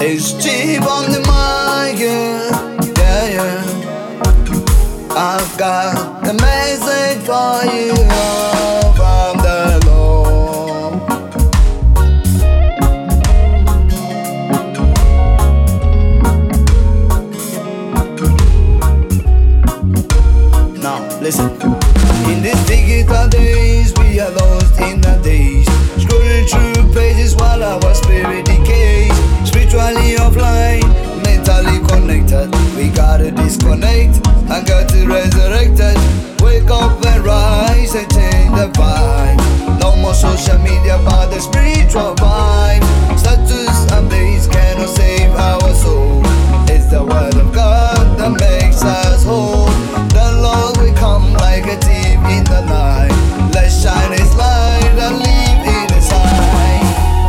It's cheap on the market, yeah, yeah. I've got a message for you from the Lord. Now, listen. In these digital days, we are lost in the days, scrolling through pages while our spirit decays. Spiritually offline, mentally connected. We gotta disconnect and got to resurrect it. Wake up and rise and change the vibe. No more social media, but the spiritual vibe. Status and base cannot save our soul. It's the word of God that makes us whole. The Lord will come like a thief in the night. Let's shine His light and leave in His eye.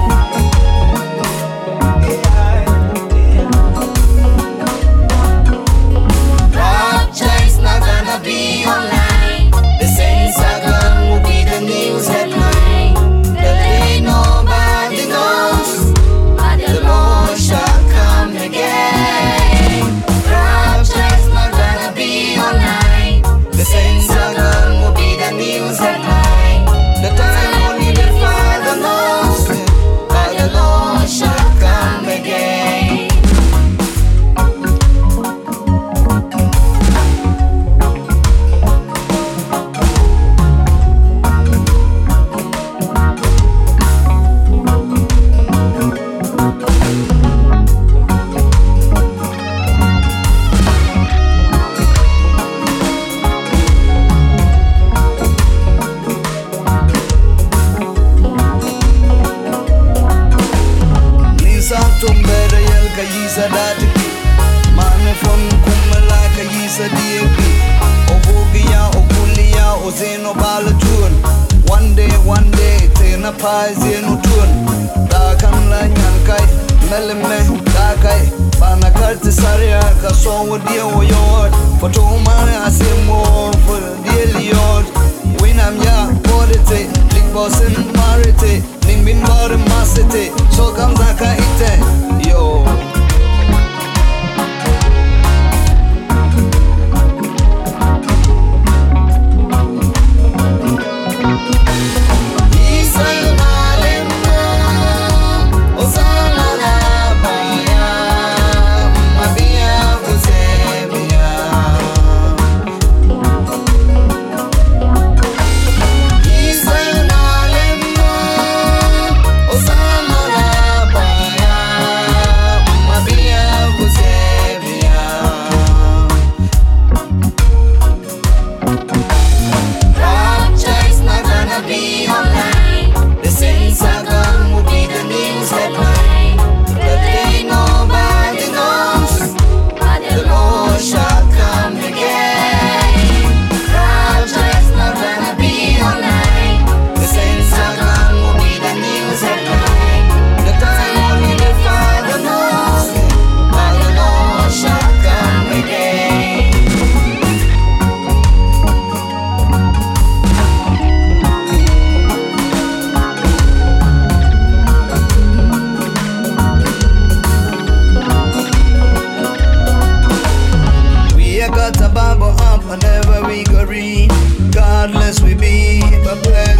Rapture is not gonna be online. The saints are gone will be the news headline. The day nobody knows, but the Lord shall come again. Rapture is not gonna be online. The saints are gone will be the news headline. The time only the Father knows, but the Lord shall come again. Tumbera yel kayisa dati mane from kumala kayisa dieki obugia okulia ozeno balatun. One day tena paizeno tun dakan la nyankai meleme dakai bana karti saria kaso dia woyot fotoma asemo for dieliot winam ya podete lig bosen marite ning bin bar masete so kam zaka ite yo. Got the Bible up whenever we go read. Godless we be, but